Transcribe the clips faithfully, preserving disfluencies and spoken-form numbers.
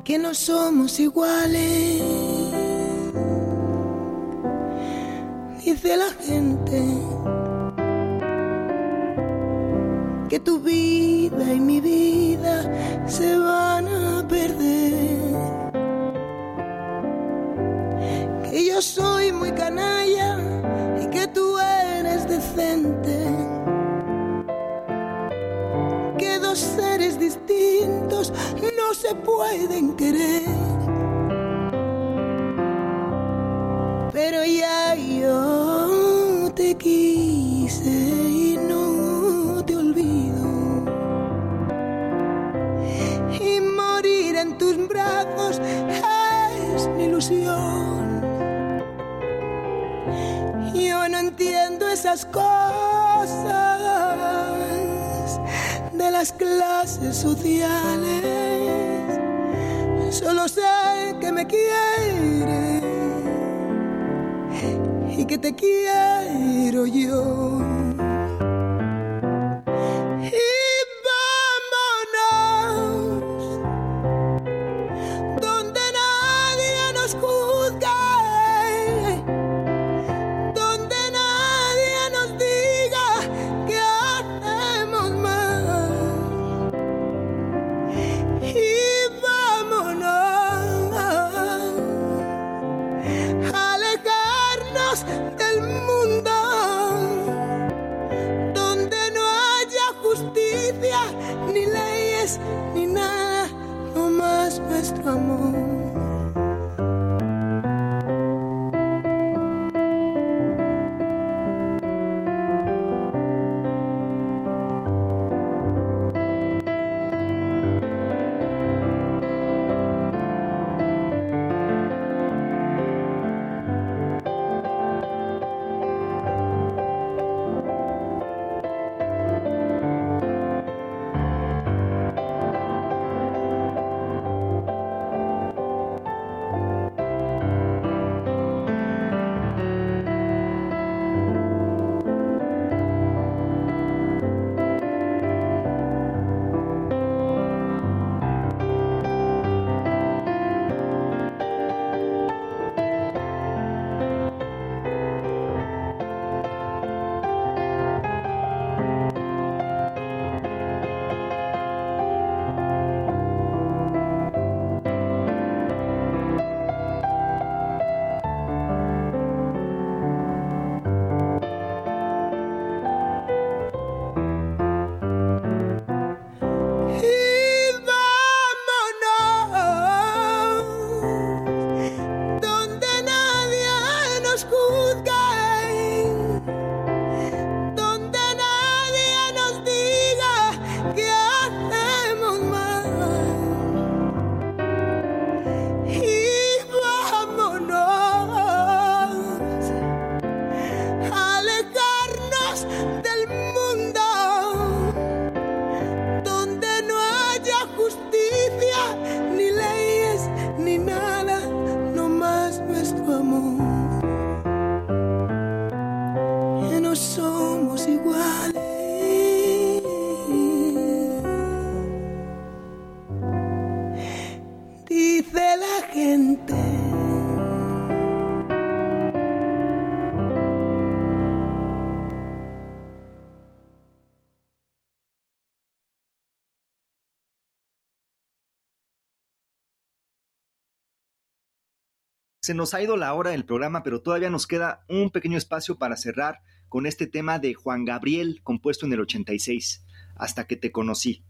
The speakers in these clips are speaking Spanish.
que no somos iguales. Dice la gente que tu vida y mi vida se van a perder, que yo soy muy canalla y que tú eres decente, que dos seres distintos no se pueden querer. Pero ya yo te quise y no te olvido, y morir en tus brazos es mi ilusión. Yo no entiendo esas cosas de las clases sociales, solo sé que me quieres y que te quiero yo. Y vámonos donde nadie nos juzgue, donde nadie nos diga que hacemos mal. Y vámonos del mundo donde no haya justicia, ni leyes, ni nada, no más nuestro amor. Se nos ha ido la hora del programa, pero todavía nos queda un pequeño espacio para cerrar con este tema de Juan Gabriel, compuesto en el ochenta y seis, Hasta que te conocí.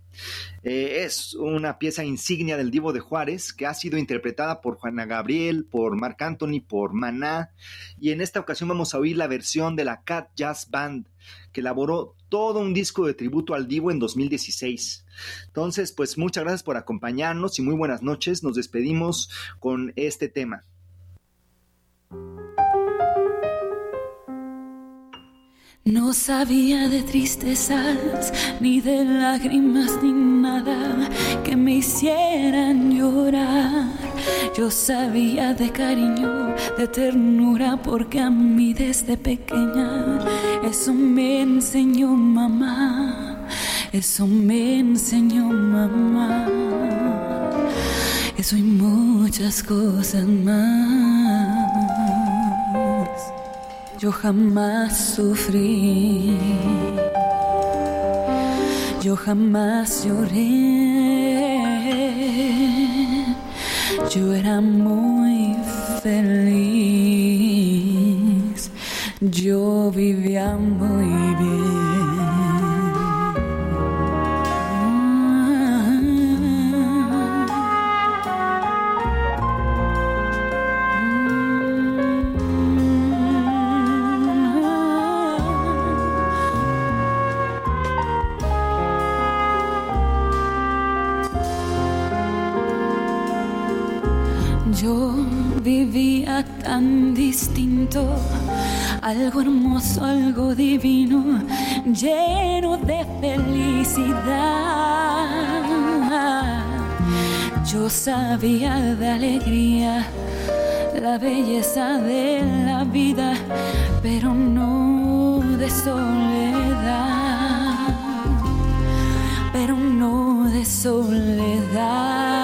Eh, es una pieza insignia del Divo de Juárez que ha sido interpretada por Juana Gabriel, por Marc Anthony, por Maná, y en esta ocasión vamos a oír la versión de la Cat Jazz Band, que elaboró todo un disco de tributo al Divo en dos mil dieciséis. Entonces, pues muchas gracias por acompañarnos y muy buenas noches. Nos despedimos con este tema. No sabía de tristezas, ni de lágrimas, ni nada que me hicieran llorar. Yo sabía de cariño, de ternura, porque a mí desde pequeña eso me enseñó mamá, eso me enseñó mamá. Es soy muchas cosas más. Yo jamás sufrí, yo jamás lloré, yo era muy feliz, yo vivía muy bien. Yo vivía tan distinto, algo hermoso, algo divino, lleno de felicidad. Yo sabía de alegría, la belleza de la vida, pero no de soledad, pero no de soledad.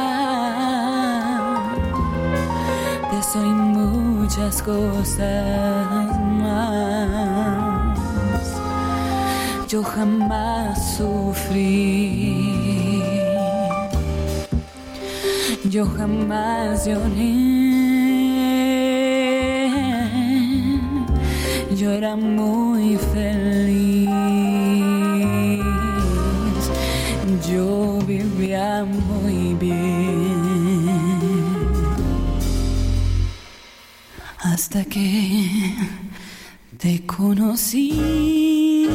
Soy muchas cosas más. Yo jamás sufrí, yo jamás lloré, yo era muy feliz, yo vivía muy bien. Hasta que te conocí,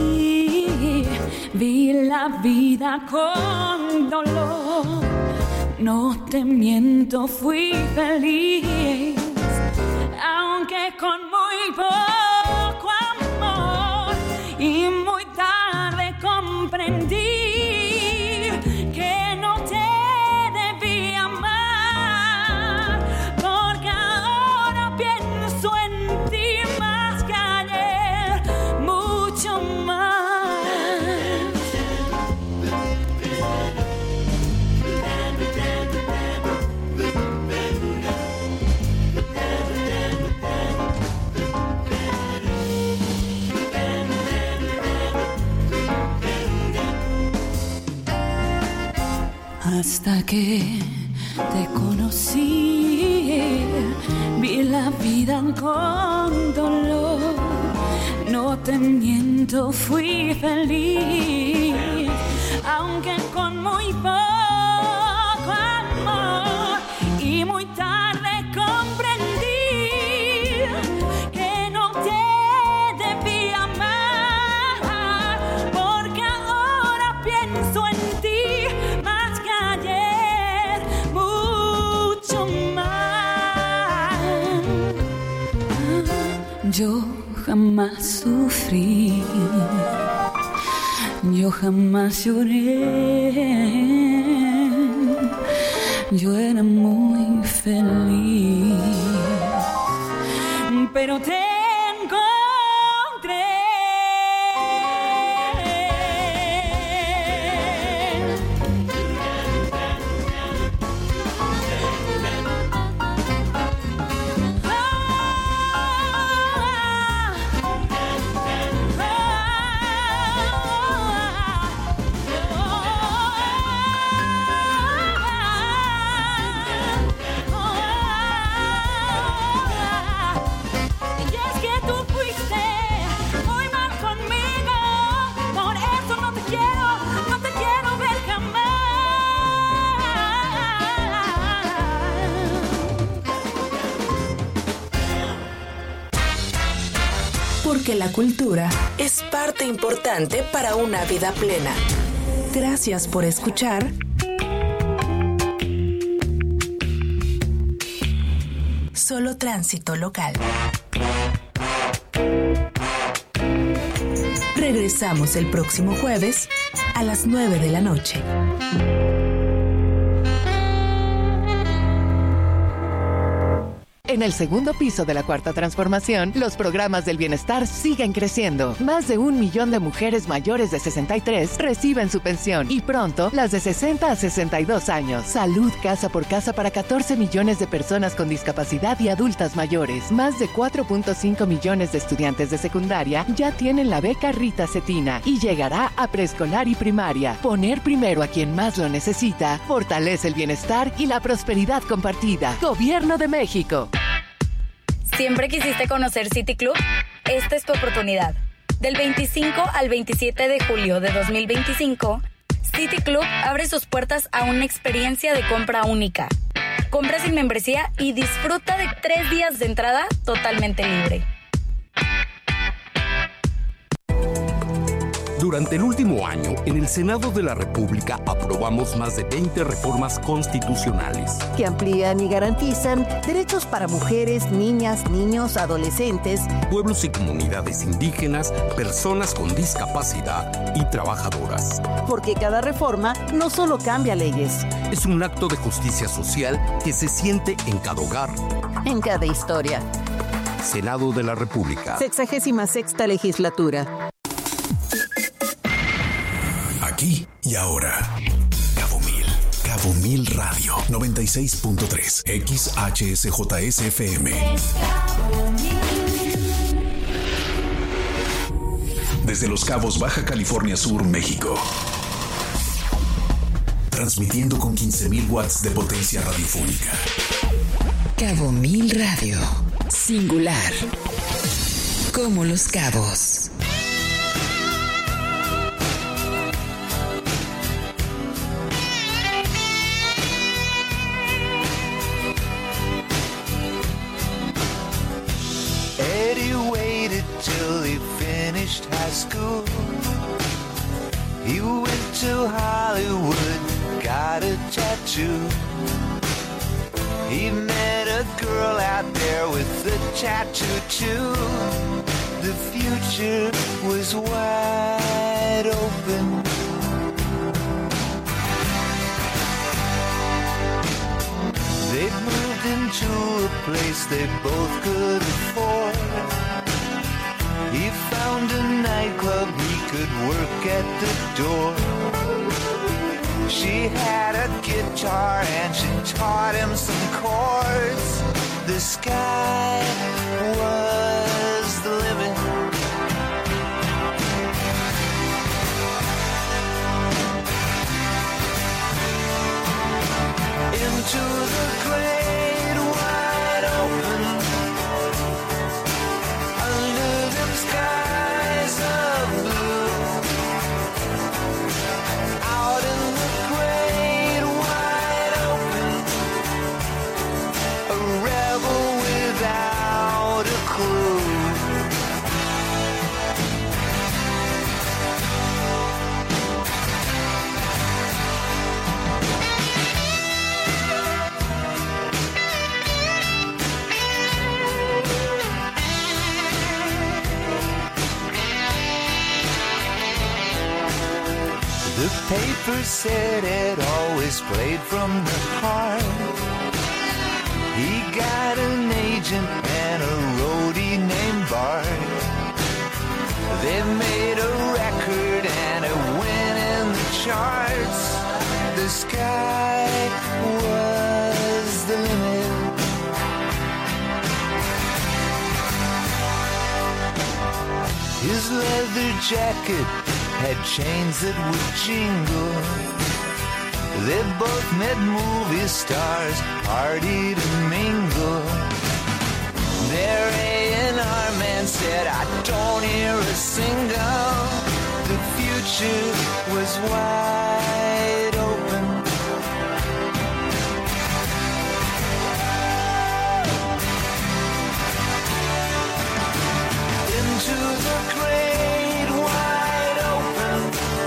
vi la vida con dolor. No te miento, fui feliz, aunque con muy poco amor. Y muy tarde comprendí que no te debía amar, porque ahora pienso en ti más que ayer, mucho más. Hasta que te conocí, vi la vida con dolor. No te miento, fui feliz, aunque con muy poco amor. Y muy tarde comprendí que no te debía amar, porque ahora pienso en ti más que ayer, mucho más. Yo jamás sufrí, yo jamás lloré, yo era muy feliz, pero te encontré. Porque la cultura es parte importante para una vida plena. Gracias por escuchar. Solo Tránsito Local. Regresamos el próximo jueves a las nueve de la noche. En el segundo piso de la Cuarta Transformación, los programas del bienestar siguen creciendo. Más de un millón de mujeres mayores de sesenta y tres reciben su pensión y pronto las de sesenta a sesenta y dos años. Salud casa por casa para catorce millones de personas con discapacidad y adultas mayores. Más de cuatro punto cinco millones de estudiantes de secundaria ya tienen la beca Rita Cetina y llegará a preescolar y primaria. Poner primero a quien más lo necesita fortalece el bienestar y la prosperidad compartida. Gobierno de México. ¿Siempre quisiste conocer City Club? Esta es tu oportunidad. Del veinticinco al veintisiete de julio de dos mil veinticinco, City Club abre sus puertas a una experiencia de compra única. Compra sin membresía y disfruta de tres días de entrada totalmente libre. Durante el último año, en el Senado de la República aprobamos más de veinte reformas constitucionales que amplían y garantizan derechos para mujeres, niñas, niños, adolescentes, pueblos y comunidades indígenas, personas con discapacidad y trabajadoras. Porque cada reforma no solo cambia leyes, es un acto de justicia social que se siente en cada hogar, en cada historia. Senado de la República. Sexagésima sexta legislatura. Aquí y ahora. Cabo Mil. Cabo Mil Radio. noventa y seis punto tres. X H S J S F M. Desde Los Cabos, Baja California Sur, México. Transmitiendo con quince mil watts de potencia radiofónica. Cabo Mil Radio. Singular. Como Los Cabos. Till he finished high school, he went to Hollywood, got a tattoo. He met a girl out there with a tattoo too. The future was wide open. They moved into a place they both could afford. He found a nightclub he could work at the door. She had a guitar and she taught him some chords. The sky was the limit. Into the great wide open. Skies of blue, out in the great wide open, a rebel without a clue. The paper said it always played from the heart. He got an agent and a roadie named Bart. They made a record and it went in the charts. The sky was the limit. His leather jacket had chains that would jingle. They both met movie stars, partied and mingled. Their A and R man said, I don't hear a single. The future was wide open. Into the great wide open,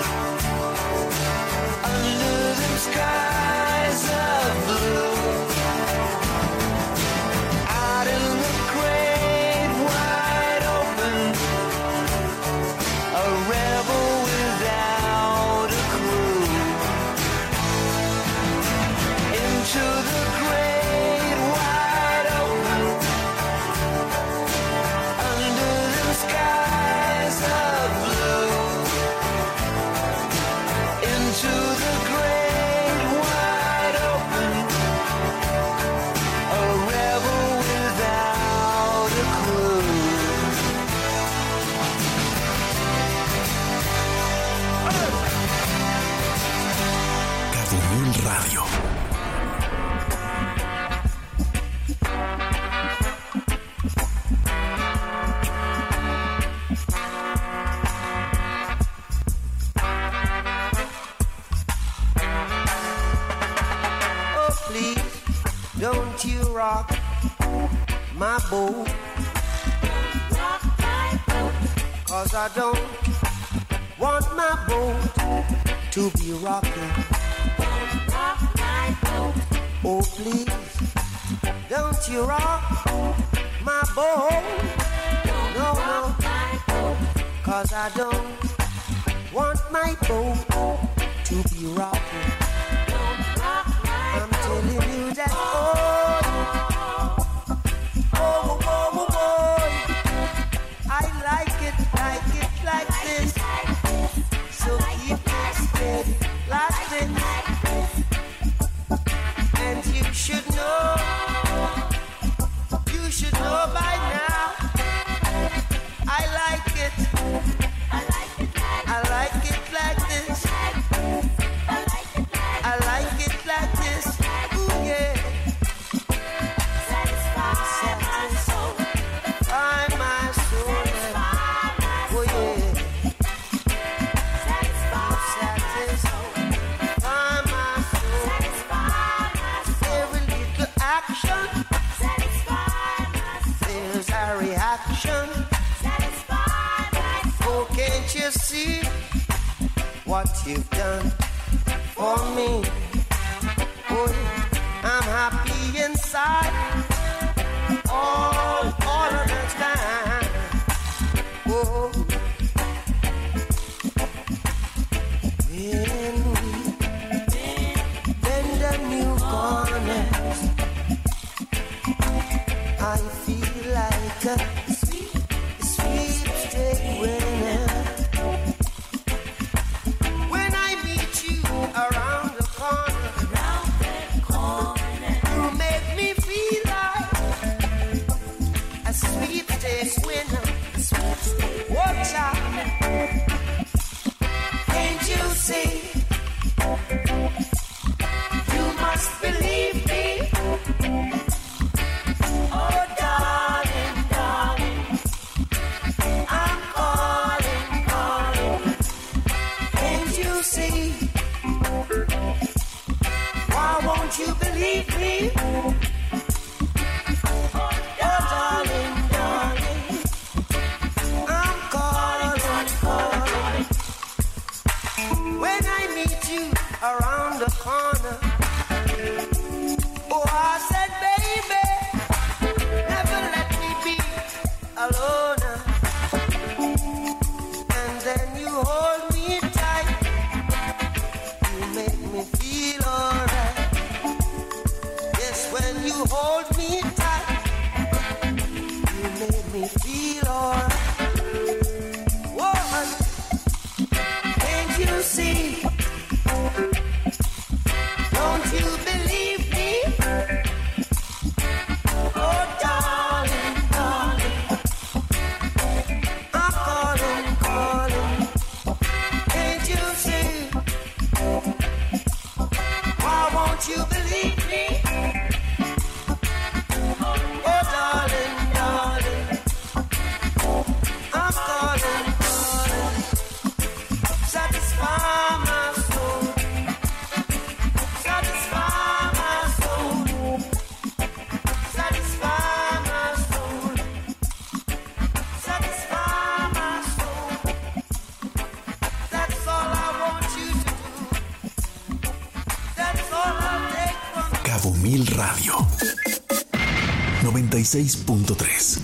under them skies of blue, out in the great wide open, a rebel without a clue. Mil Radio. Oh, please, don't you rock my boat. Rock my boat. 'Cause I don't want my boat to be rocking. Don't rock my boat. Oh, please, don't you rock my boat. Don't no, rock no. my boat. 'Cause I don't want my boat to be rocking. Don't rock my I'm boat. Telling you that, oh, oh, oh, oh, oh, I like it, like it, like this. So keep it steady, like this. And you should know, you should know by now. I like it, I like it, I like it like this. I like it like this. Ooh yeah. Satisfy my soul. Satisfy my soul. Oh yeah. Satisfy my soul. Every little action. There's a reaction. Oh, can't you see what you've done for me? Oh, I'm happy inside all, all of the time. Oh, when we bend the new corners, I feel like a sweet, sweepstake winner. When I meet you around the corner, around the corner, you make me feel like a sweepstake winner. Watch out, can't you see? You must believe me. Oh, darling, darling, I'm calling, calling. Can't you see? Why won't you believe me? Oh, darling, darling, I'm calling, calling. When I meet you around the corner, oh, I said, baby, never let me be alone. And then you hold me tight, you make me feel alright. Yes, when you hold me tight, you make me feel alright. Woman, can't you see? Don't you believe me? Oh, darling, darling, I'm calling, calling. Can't you see? Why won't you believe me? Oh, darling, darling, I'm calling, calling. Satisfy my soul. Satisfy my soul. Satisfy my soul. Satisfy my soul. That's all I want you to do. That's all I'll take from you. Cabo Mil Radio noventa y seis punto tres.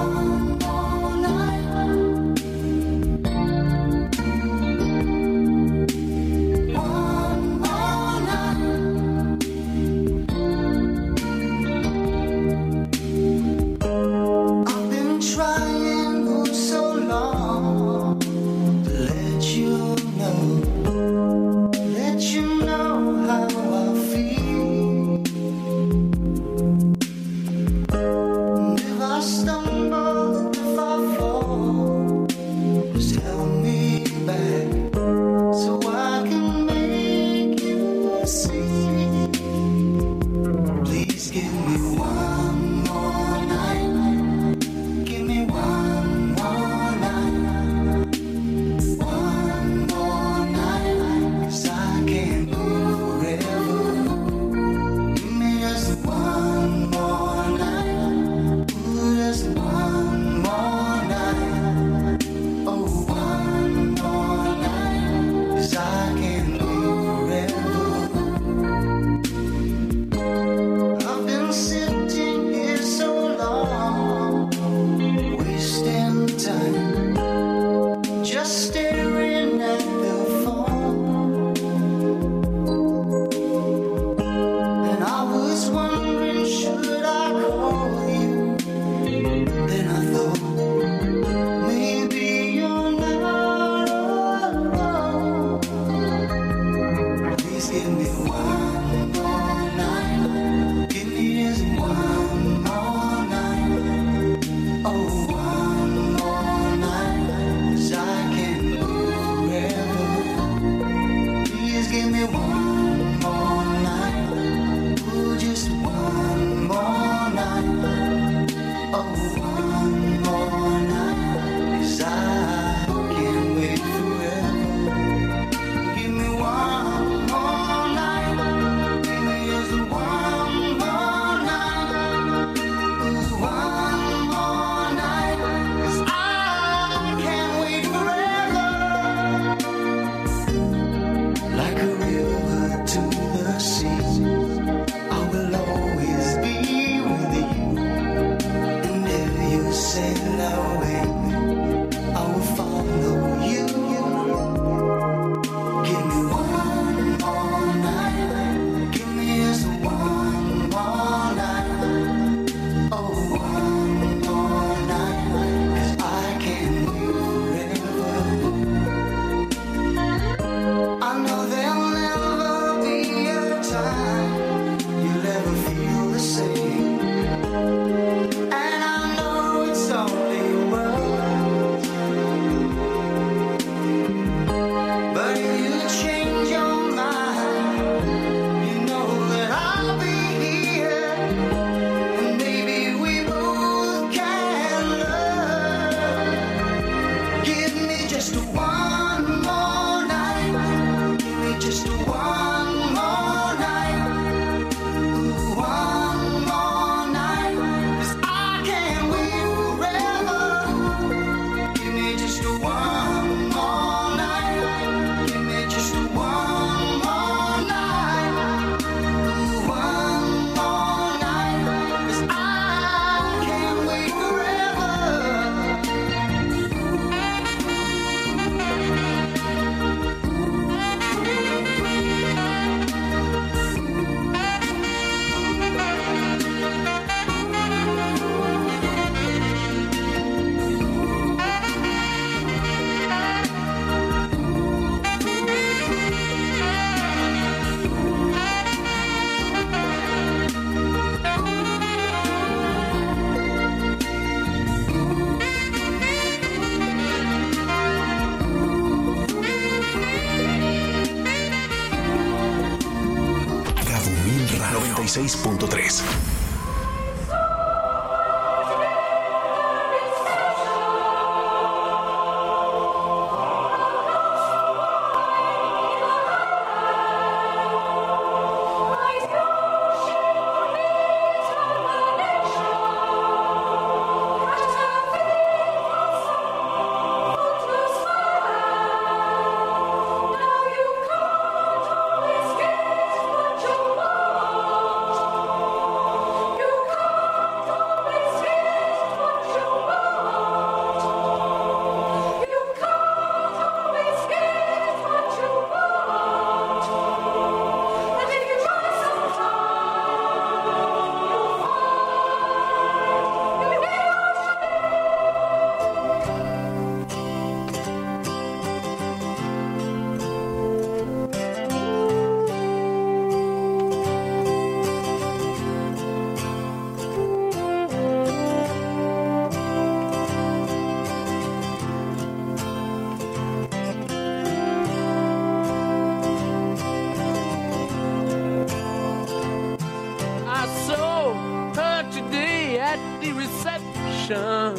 I've been trying for so long to let you know, let you know how I feel. And if I stumble, if I fall, just help me back so I can make you see. give me one more night. Give me just one more night. Oh, one more night. 'Cause I can't live forever. Please give me one more night. Oh, just one more night. Oh, one more night. 'Cause I can't wait forever. Give me one more night. Give me just one more night. Ooh, one more night. 'Cause I can't wait forever. Like a river to the sea, I will always be with you. And if you sail away, I will follow you. Give me one more night. Give me just one more night. Oh, one more night. 'Cause I can't wait forever. I know there'll never be a time you'll ever feel the same. And I know it's only words. But if you change your mind, you know that I'll be here. And maybe we both can learn. Give me just one more night. Give me just one more night. Ooh, one more night. 'Cause I can't wait forever. Give me just one more night. Give me just one more night. Ooh, one more night. 'Cause I can't wait forever. Cabo Mil Radio noventa y seis punto tres. I saw her today at the reception.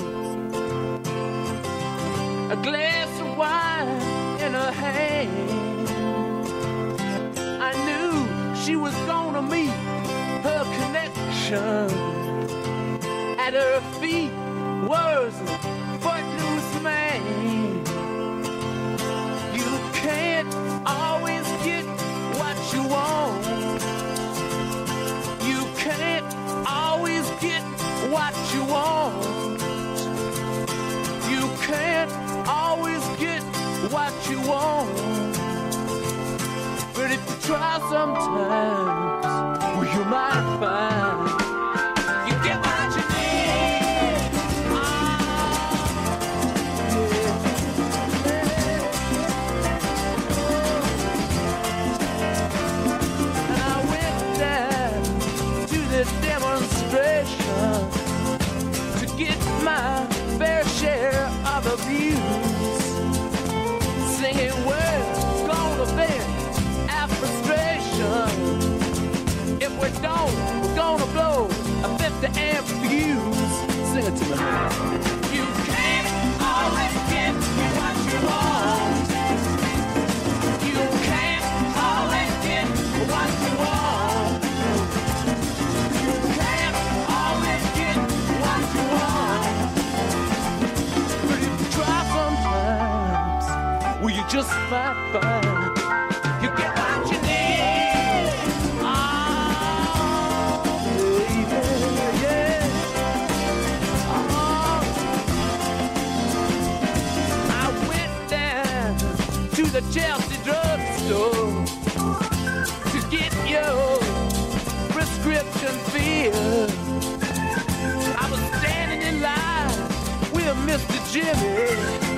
A glass of wine in her hand. I knew she was gonna meet her connection. At her feet was a footloose man. You can't always get what you want. You can't always get what you want. You can't always get what you want. But if you try sometimes, well, you might find you get what you need. Ah, yeah. to get my fair share of abuse. Singing words gonna vent our frustration. If we don't, we're gonna blow a fifty amp fuse. Sing it to me. You can't always get what you want. You can't always get what you want. You can't always get what you want. But if you try sometimes, will you just might find you get what you need? Oh, baby, yeah. Oh, I went down to the Chelsea drugstore to get your prescription filled. I was standing in line with Mister Jimmy.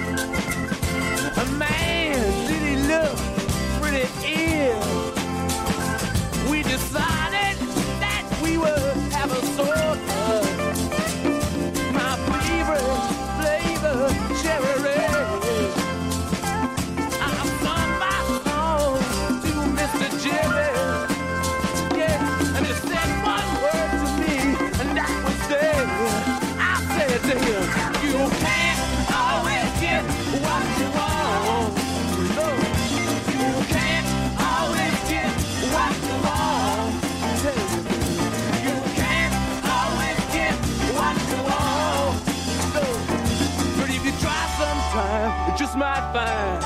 A man, did he look pretty ill? We decided that we would have a soda. My favorite flavor, cherry red. I sung my song to Mister Jimmy. Yeah, and he said one word to me, and that was there. I said to him, you can't always get what you want. No, you can't always get what you want. You can't always get what you want. No, but if you try sometime, you just might find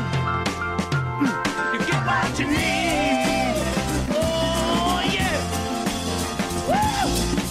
you get what you need. Oh yeah. Woo!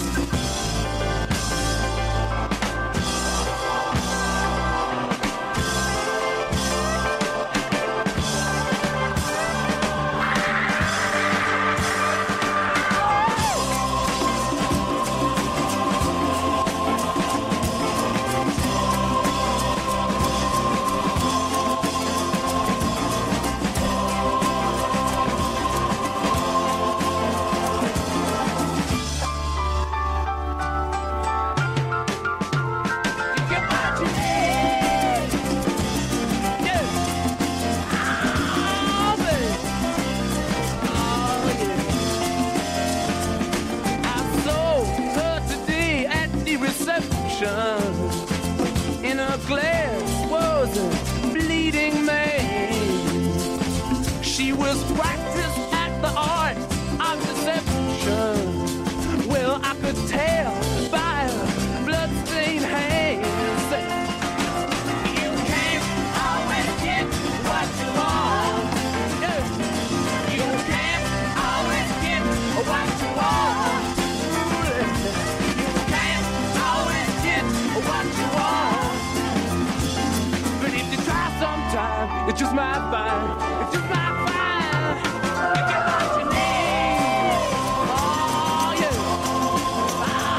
In a glass was a bleeding man. She was practiced at the art of deception. Well, I could tell by her bloodstained hands. You can't always get what you want. No. You can't always get what you want. What you want, but if you try sometime, it just might find, it just might find, you get what you need. Oh yeah, oh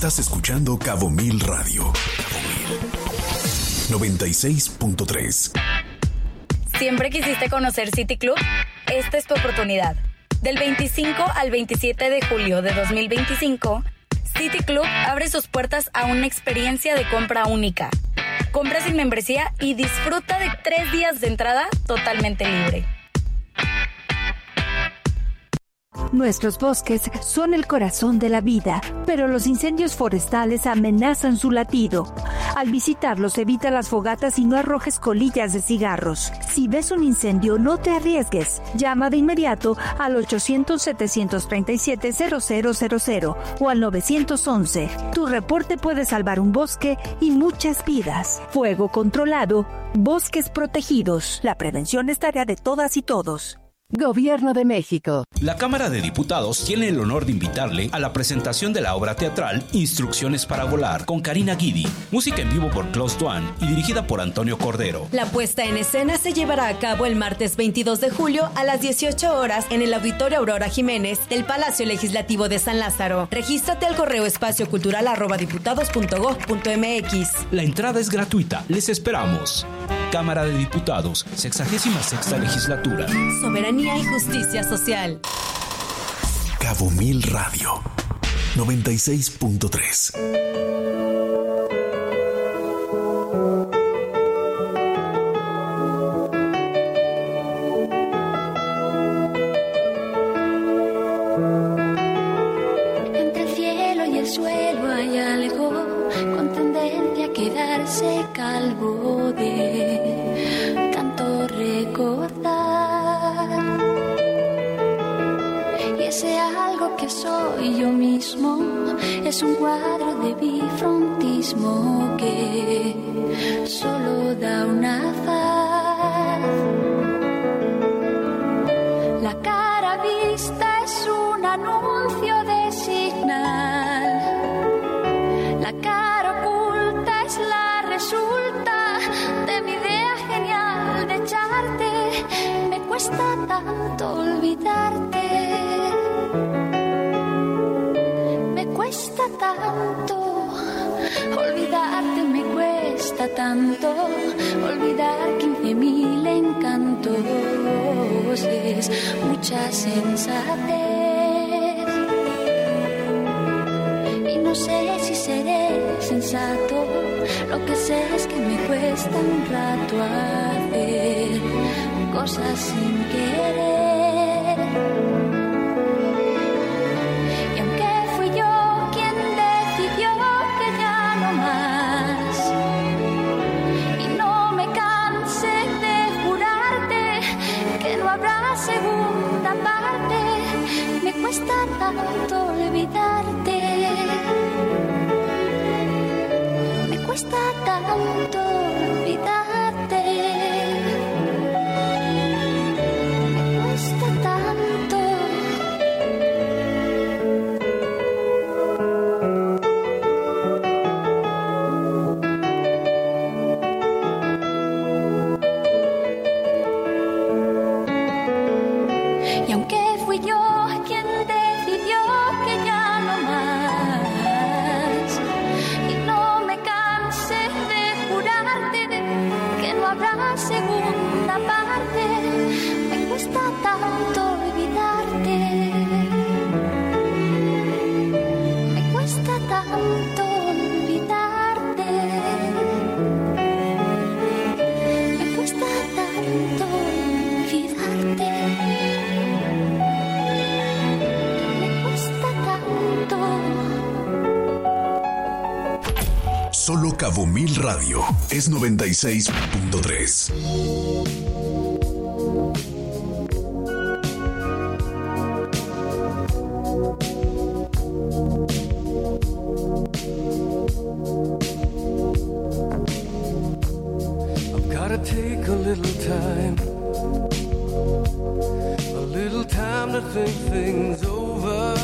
Estás escuchando Cabo Mil Radio. Cabo Mil noventa y seis punto tres. ¿Siempre quisiste conocer City Club? Esta es tu oportunidad. Del veinticinco al veintisiete de julio de dos mil veinticinco, City Club abre sus puertas a una experiencia de compra única. Compra sin membresía y disfruta de tres días de entrada totalmente libre. Nuestros bosques son el corazón de la vida, pero los incendios forestales amenazan su latido. Al visitarlos, evita las fogatas y no arrojes colillas de cigarros. Si ves un incendio, no te arriesgues. Llama de inmediato al ochocientos, setecientos treinta y siete, cero cero cero cero o al nueve once. Tu reporte puede salvar un bosque y muchas vidas. Fuego controlado, bosques protegidos. La prevención es tarea de todas y todos. Gobierno de México. La Cámara de Diputados tiene el honor de invitarle a la presentación de la obra teatral Instrucciones para volar con Karina Guidi, música en vivo por Klaus Duan y dirigida por Antonio Cordero. La puesta en escena se llevará a cabo el martes veintidós de julio a las dieciocho horas en el Auditorio Aurora Jiménez del Palacio Legislativo de San Lázaro. Regístrate al correo espaciocultural arroba diputados punto gob punto mx. La entrada es gratuita. Les esperamos. Cámara de Diputados, sexagésima sexta legislatura. Soberanía y justicia social. Cabo Mil Radio, noventa y seis punto tres. Entre el cielo y el suelo hay algo con tendencia a quedarse calvo de tanto recordar. Y ese algo que soy yo mismo es un cuadro de bifrontismo que solo da una faz. La cara vista es un anuncio de señal. La cara oculta es la resulta de mi idea genial de echarte. Me cuesta tanto olvidarte. Me cuesta tanto olvidarte, me cuesta tanto olvidar quince mil encantos. Es mucha sensatez. Y no sé si seré sensato. Lo que sé es que me cuesta un rato hacer cosas sin querer. Y aunque fui yo quien decidió que ya no más, y no me cansé de jurarte que no habrá segunda parte, me cuesta tanto olvidarte. Me cuesta tanto olvidarte. Me cuesta tanto. Y aunque fui yo quien decidió que ya no más, y no me cansé de jurarte que no habrá segunda parte, me cuesta tanto olvidarte. Me cuesta tanto olvidarte. Me cuesta tanto olvidarte. Me cuesta tanto. Solo Cabo Mil Radio es noventa y seis punto tres. I've gotta take a little time, a little time to think things over.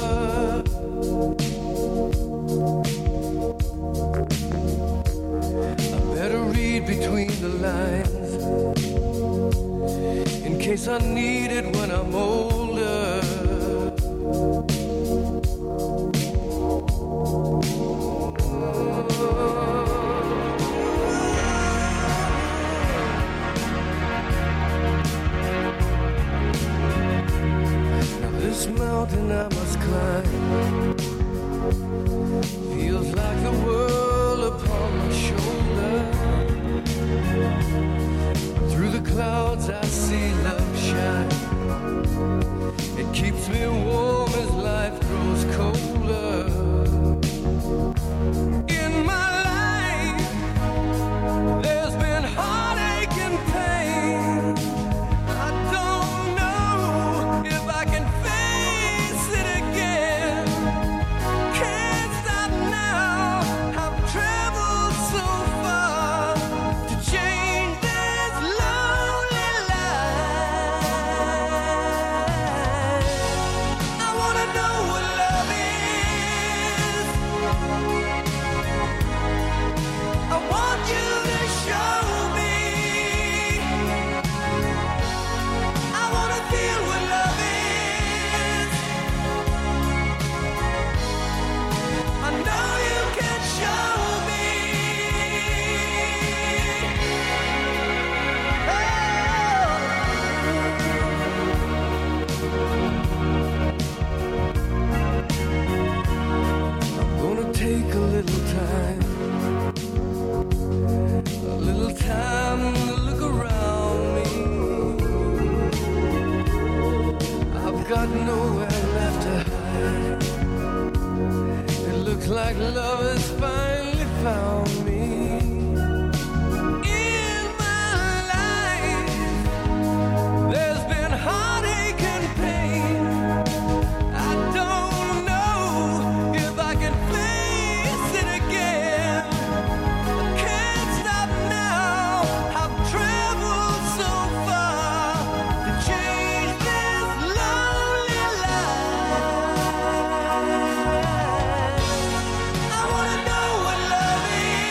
I better read between the lines in case I need it when I'm older. mountain I must climb. Feels like the world upon my shoulder. Through the clouds I see love shine. It keeps me warm as life grows colder. In my life, there's been heartache and pain. I don't know if I can face it again. Can't stop now. I've traveled so far to change this lonely life. I wanna know what love is. I want you to show me. I wanna feel what love is. I know you can show me. I'm gonna take a little time. A little time to look around me. I've got nowhere left to hide. It looks like love has finally found me. In my life, there's been heartache and pain. I don't know if I can face it again. Can't stop now. I've traveled so far to change this lonely life. I wanna know what love is.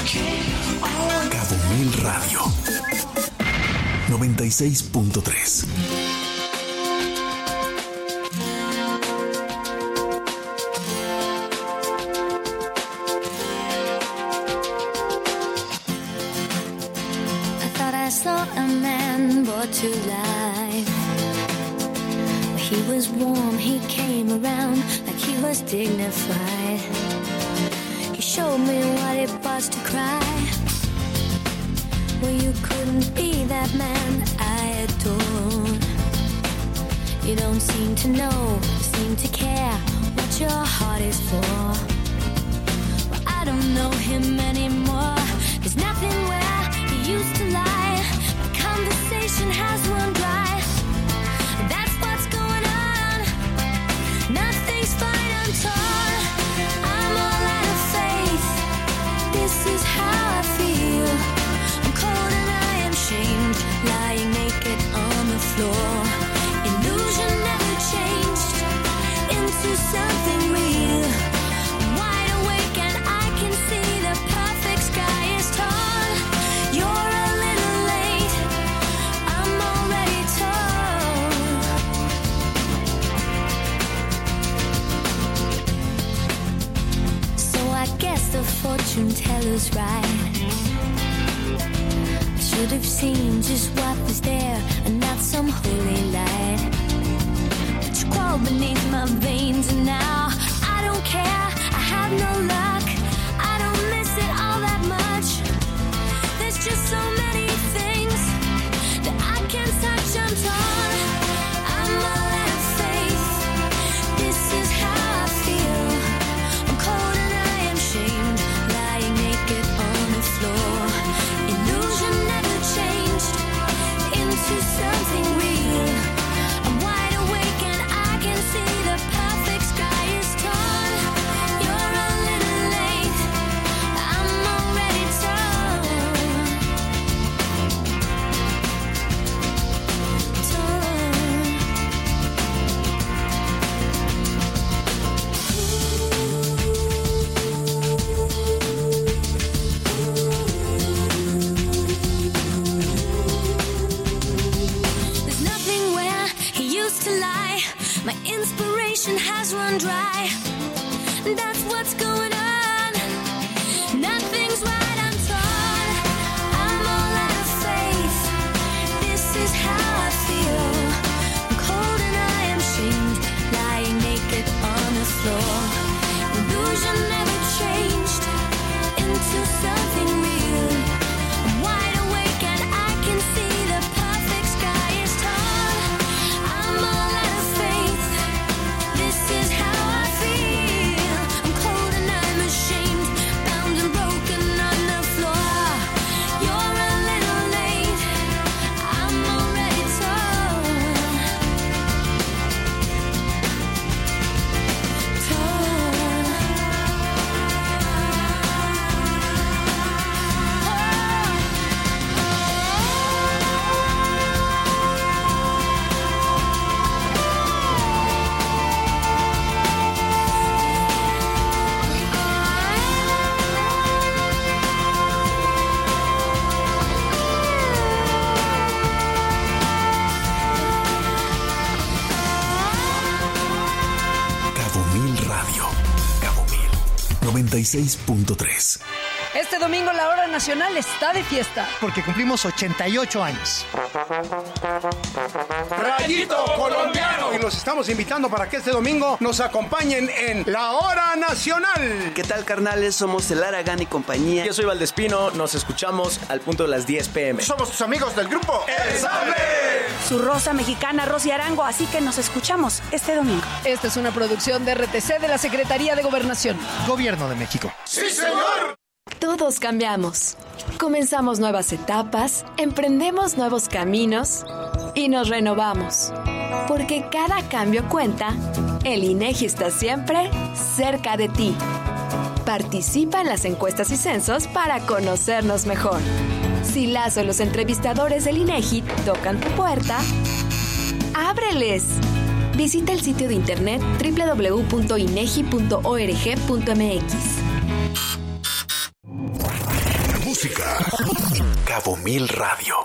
Cabo Mil Radio noventa y seis punto tres. I saw a man brought to life. He was warm, he came around like he was dignified. He showed me what it was to cry. Well, you couldn't be that man I adored. You don't seem to know, seem to care what your heart is for. Well, I don't know him anymore. There's nothing where he used to lie. Conversation has run dry. That's what's going on. Nothing's fine, I'm torn. I'm all out of faith. This is how I feel. I'm cold and I am shamed, lying naked on the floor. Illusion never changed into something real. I'm wide awake and I can see the perfect sky is torn. You're a little late. I'm already torn. So I guess the fortune teller's right. I should have seen just what was there and not some holy light. But you crawl beneath my veins and now I don't care. I have no luck. I don't miss it all that much. There's just so many things that I can't touch. I'm torn. I'm all out of faith. This is how I feel. I'm cold and I am shamed, lying naked on the floor. Illusion never changed into something real. I'm wide awake and I can see the perfect sky is torn. You're a little late. I'm already torn. There's nothing where he used to lie. My inspiration has run dry. That's what's going on. Nothing's right, I'm torn. I'm all out of faith. This is how I feel. I'm cold and I am shamed, lying naked on the floor. Illusion never changed into something real. I'm wide awake and I can see the perfect sky is torn. I'm all out of faith. This is how I feel. I'm cold and I'm ashamed, bound and broken on the floor. You're a little late. I'm already torn. Torn. Cabo Mil Radio. Cabo Mil noventa y seis punto tres. Este domingo la hora nacional está de fiesta. Porque cumplimos ochenta y ocho años. Rayito colombiano. Y los estamos invitando para que este domingo nos acompañen en la hora nacional. ¿Qué tal, carnales? Somos el Aragán y compañía. Yo soy Valdespino, nos escuchamos al punto de las diez pm. Somos tus amigos del grupo El Sable. Su rosa mexicana, Rosy Arango, así que nos escuchamos este domingo. Esta es una producción de R T C de la Secretaría de Gobernación. Gobierno de México. ¡Sí, señor! Todos cambiamos. Comenzamos nuevas etapas, emprendemos nuevos caminos y nos renovamos. Porque cada cambio cuenta, el INEGI está siempre cerca de ti. Participa en las encuestas y censos para conocernos mejor. Si las o los entrevistadores del INEGI tocan tu puerta, ¡ábreles! Visita el sitio de internet doble u doble u doble u punto inegi punto org punto m x. música. Cabo Mil Radio.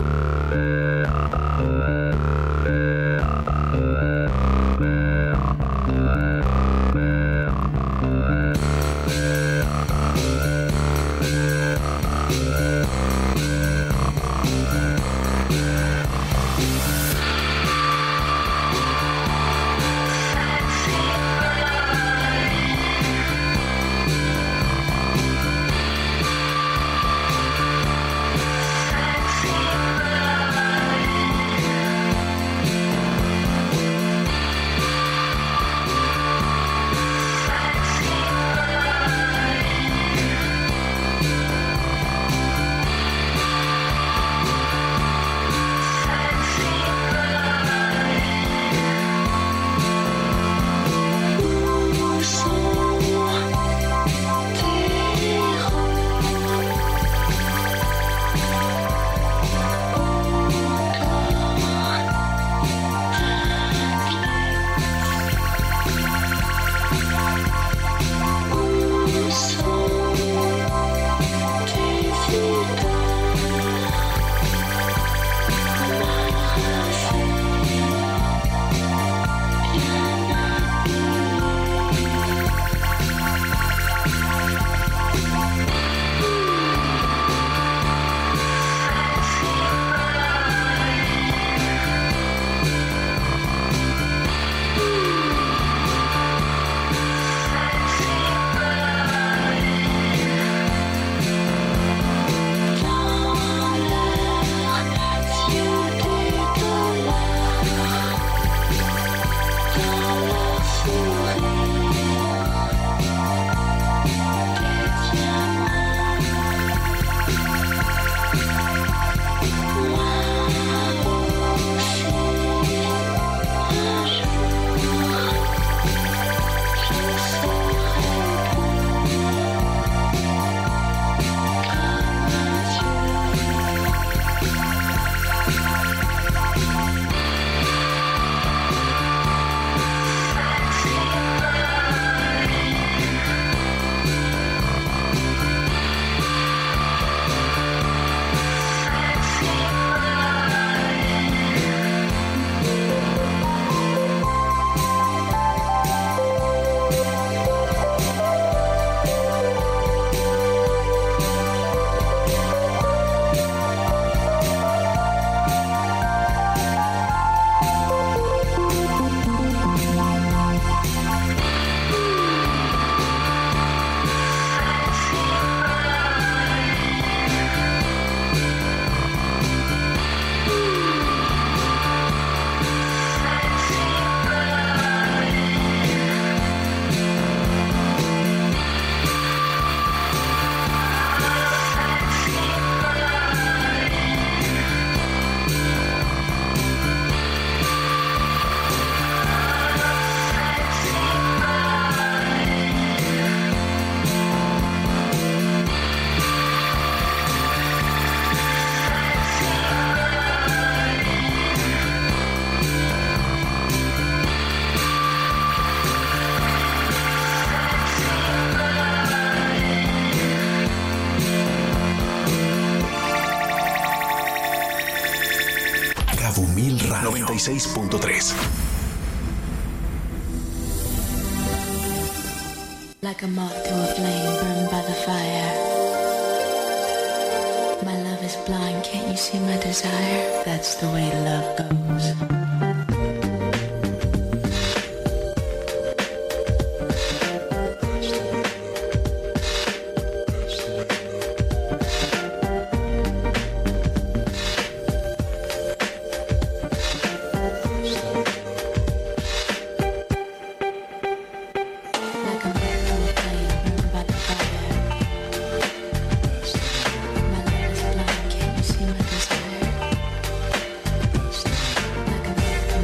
noventa y seis punto tres. Like a moth to a flame burned by the fire. My love is blind, can't you see my desire? That's the way love goes. Like a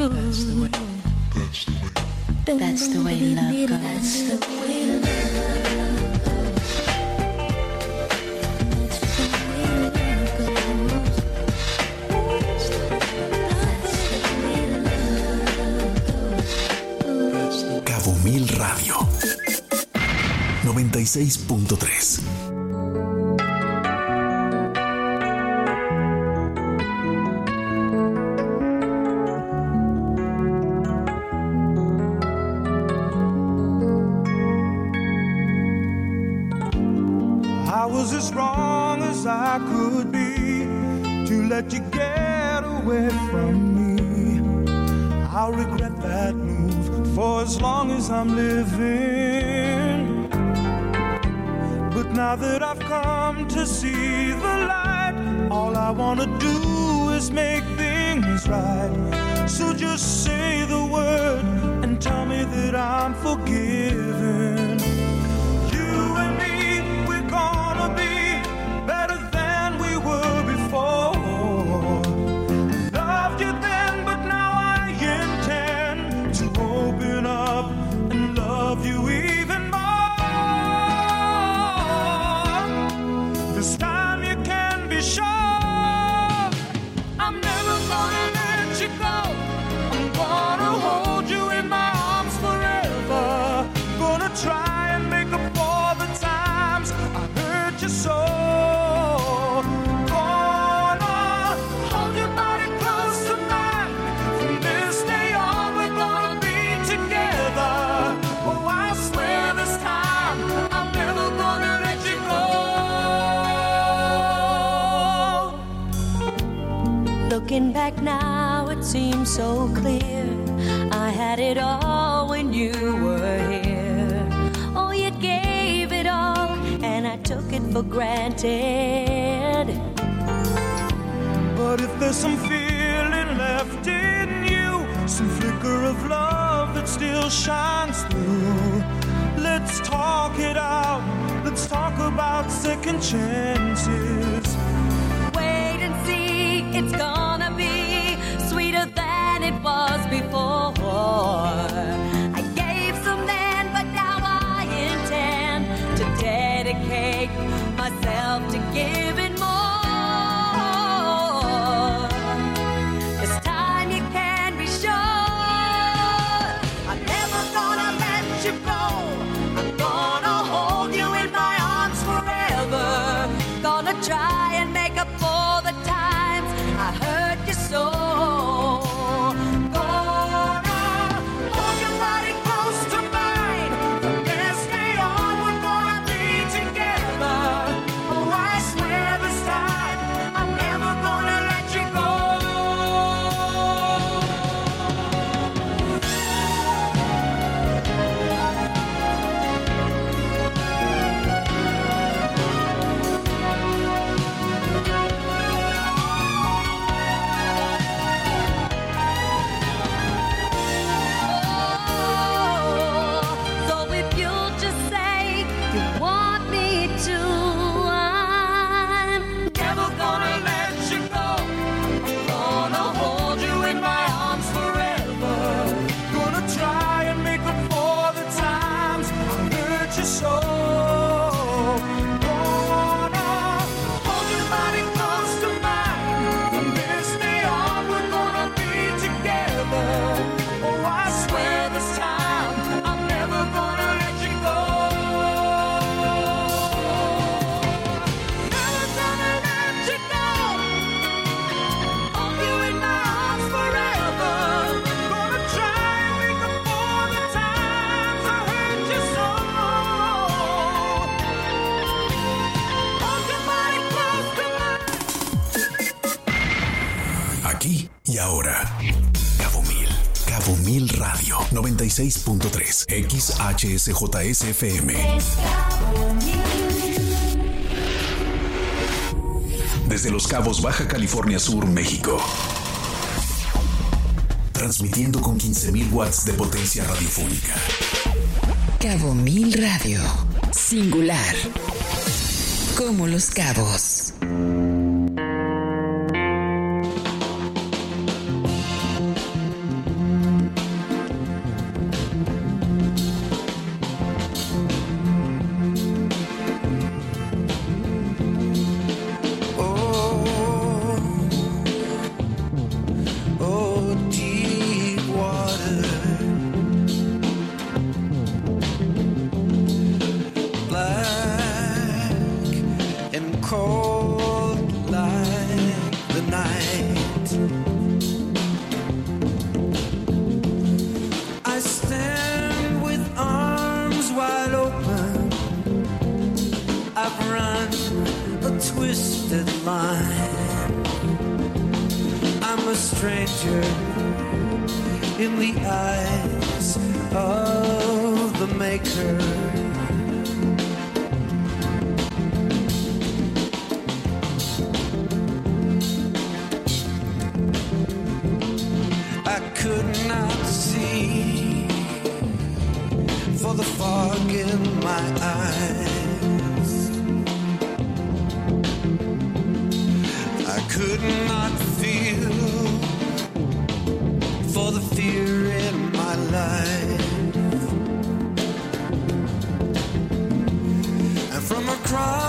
That's the way love goes. That's the way love goes. Cabo Mil Radio noventa y seis punto tres. I was as wrong as I could be to let you get away from me. I'll regret that move for as long as I'm living. But now that I've come to see the light, all I want to do is make things right. So just say the word and tell me that I'm forgiven. You and me, we're gonna be better than we were before. Loved you then, but now I intend to open up and love you even more. This time you can be sure I'm never gonna let you go. I'm gonna hold you in my arms forever. Gonna try and make up for the times I hurt you so. Gonna hold your body close to mine. From this day on we're gonna be together. Oh, I swear this time I'm never gonna let you go. Looking back now, it seems so clear. I had it all when you were here. Oh, you gave it all, and I took it for granted. But if there's some feeling left in you, some flicker of love that still shines through, let's talk it out. Let's talk about second chances. Wait and see, it's gonna be sweeter than it was before. I gave some then, but now I intend to dedicate myself to giving more. This time you can be sure I'm never gonna let you go. I'm gonna hold you in my arms forever. Gonna try and make up for the times I hurt you so. Gonna hold your body close to mine. From this day on we're gonna be together. Oh, I swear this time I'm never gonna let you go. So if you'll just say you want me to, I'm never gonna let you go. I'm gonna hold you in my arms forever. Gonna try and make up for the times I hurt you so. Gonna hold your body close to mine. From this day on we're gonna be together. Oh, I swear this time I'm never gonna let you go. Never gonna let you go. Hold you in my arms forever. Gonna try and make up for the times I hurt you so. Hold your body close to mine. Aquí y ahora. Cabo Mil. Cabo Mil Radio noventa y seis punto tres. X H S J S F M. Desde Los Cabos, Baja California Sur, México. Transmitiendo con quince mil watts de potencia radiofónica. Cabo Mil Radio. Singular. Como Los Cabos. stranger in the eyes of the maker. I could not see for the fog in my eyes. I could not feel for the fear in my life. And from across